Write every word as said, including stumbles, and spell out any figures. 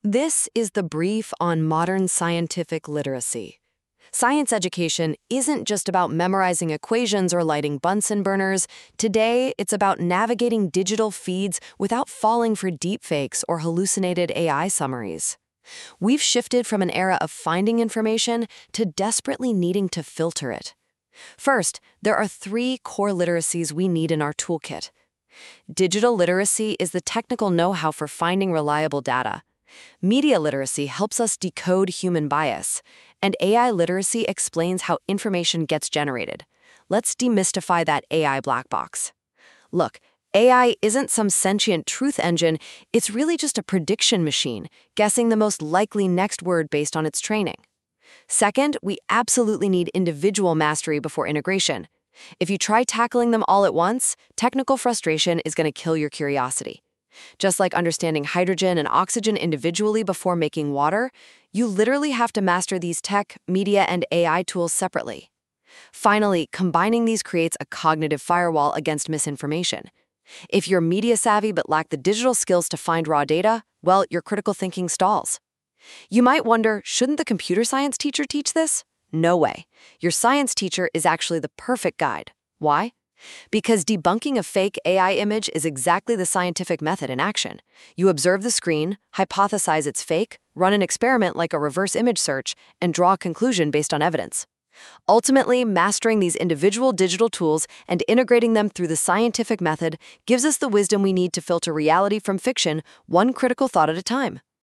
This is the brief on modern scientific literacy. Science education isn't just about memorizing equations or lighting Bunsen burners. Today, it's about navigating digital feeds without falling for deepfakes or hallucinated A I summaries. We've shifted from an era of finding information to desperately needing to filter it. First, there are three core literacies we need in our toolkit. Digital literacy is the technical know-how for finding reliable data. Media literacy helps us decode human bias, and A I literacy explains how information gets generated. Let's demystify that A I black box. Look, A I isn't some sentient truth engine, it's really just a prediction machine, guessing the most likely next word based on its training. Second, we absolutely need individual mastery before integration. If you try tackling them all at once, technical frustration is going to kill your curiosity. Just like understanding hydrogen and oxygen individually before making water, you literally have to master these tech, media, and A I tools separately. Finally, combining these creates a cognitive firewall against misinformation. If you're media savvy but lack the digital skills to find raw data, well, your critical thinking stalls. You might wonder, shouldn't the computer science teacher teach this? No way. Your science teacher is actually the perfect guide. Why? Because debunking a fake A I image is exactly the scientific method in action. You observe the screen, hypothesize it's fake, run an experiment like a reverse image search, and draw a conclusion based on evidence. Ultimately, mastering these individual digital tools and integrating them through the scientific method gives us the wisdom we need to filter reality from fiction, one critical thought at a time.